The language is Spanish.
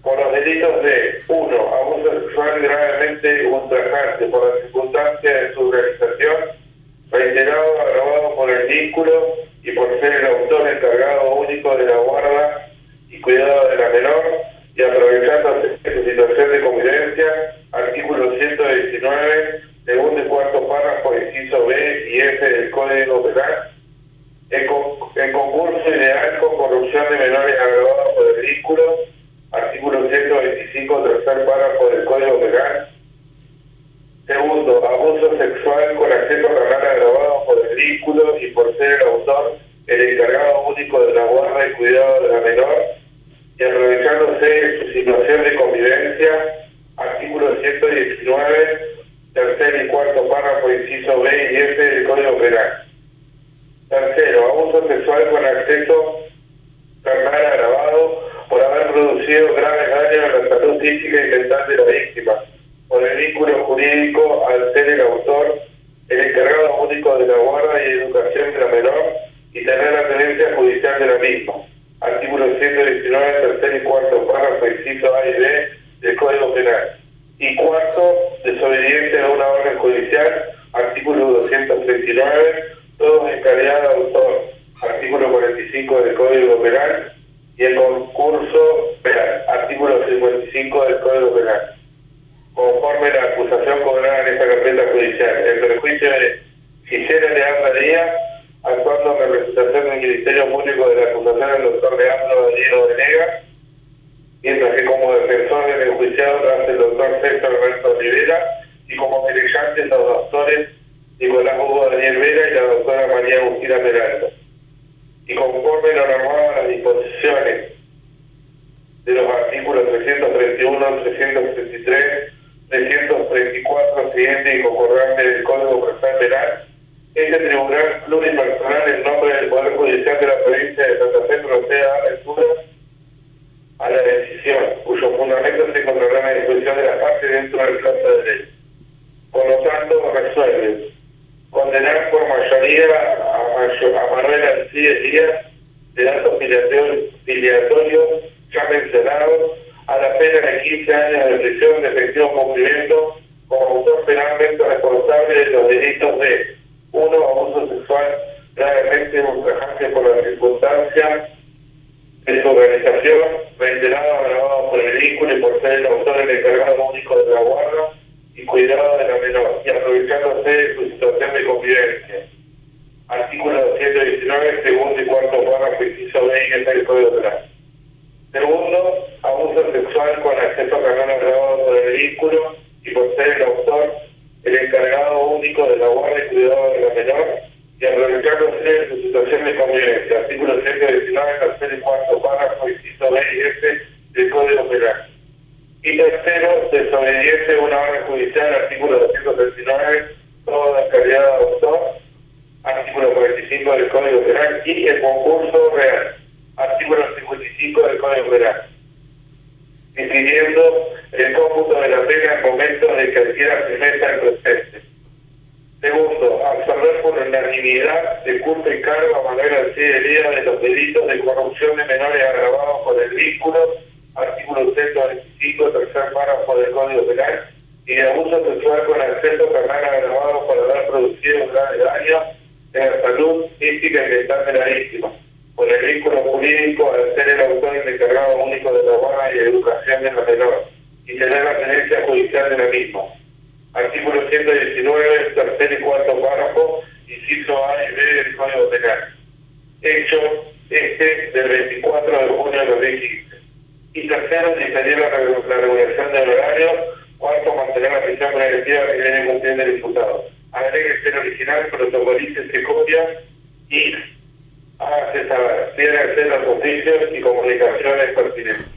por los delitos de 1. Abuso sexual gravemente ultrajante por la circunstancia de su realización, reiterado, agravado por el vínculo y por ser el autor encargado único de la guarda y cuidado de la menor, y aprovechándose de su situación de convivencia, artículo 119, segundo y cuarto párrafo, inciso B y F del Código Penal, en concurso ilegal con corrupción de menores agravado por el vínculo, artículo 125, tercer párrafo del Código Penal. Segundo, abuso sexual con acceso carnal agravado por el vínculo y por ser el autor, el encargado único de la guarda y cuidado de la menor, y aprovechándose de su situación de convivencia, artículo 119, tercer y cuarto párrafo, inciso B y F del Código Penal. Tercero, abuso sexual con acceso carnal agravado por haber producido graves daños a la salud física y mental de la víctima, por el vínculo jurídico al ser el autor, el encargado único de la guarda y educación de la menor, y tener la tenencia judicial de la misma. Artículo 119, tercer y cuarto párrafo, inciso A y B del Código Penal. Y cuarto, desobediencia a una orden judicial, artículo 239, todos en calidad de autor, artículo 45 del Código Penal, y el concurso penal, artículo 55 del Código Penal. Conforme la acusación cobrada en esta carpeta judicial, el perjuicio de Gisela Leandra Díaz, actuando en representación del Ministerio Público de la acusación del doctor Leandro Diego Venegas, mientras que como defensor del enjuiciado lo hace el doctor César Roberto Rivera, y como querellantes los doctores Nicolás Hugo Daniel Vera y la doctora María Agustina Peralta. Y conforme lo normado a las disposiciones de los artículos 331, 333, 334 siguiente y concordante del Código Procesal Penal, este Tribunal Pluripersonal en nombre del Poder Judicial de la provincia de Santa Fe procede a dar lectura a la decisión, cuyo fundamento se encontrará en la disposición de la parte dentro del plazo de ley. Por lo tanto, resuelve condenar por mayoría a Manuel Alcides Díaz, de datos filiatorios ya mencionados, a la pena de 15 años de prisión de efectivo cumplimiento como autor penalmente responsable de los delitos de 1. Abuso sexual gravemente ultrajante por la circunstancia de su organización, reiterado, agravado por el vínculo y por ser el autor, el encargado único de la guarda y cuidado de la menor, y aprovechándose de su situación de convivencia. Artículo 219, segundo y cuarto párrafo, inciso B y F del Código Penal. Segundo, abuso sexual con acceso carnal agravado por el vínculo y por ser el autor, el encargado único de la guarda y cuidado de la menor, y aprovechándose de su situación de convivencia. Artículo 119, tercer y cuarto párrafo, inciso B y F del Código Penal. Y tercero, desobediencia a una orden judicial, artículo 239, todo en calidad de autor, artículo 45 del Código Penal, y el concurso real, artículo 55 del Código Penal, decidiendo el cómputo de la pena en momentos de que adquiera firmeza el presente. Segundo, absolver por unanimidad de culpa y cargo a Manuel Alcides Díaz de los delitos de corrupción de menores agravados por el vínculo, artículo 125, tercer párrafo del Código Penal, y de abuso sexual con acceso carnal agravado por haber producido grave daño en la salud física y mental de la víctima, por el vínculo jurídico al ser el autor y el encargado único de la guarda y educación de la menor, y tener la tenencia judicial de la misma. Artículo 119, tercer y cuarto párrafo, inciso A y B del Código Penal. Hecho del 24 de junio de 2015. Y tercero, diferir la regulación del horario. Cuarto, mantener la prisión preventiva que viene cumpliendo el imputado. Agréguese el original, protocolícese copia y hágase saber. Tiene que hacer los oficios y comunicaciones pertinentes.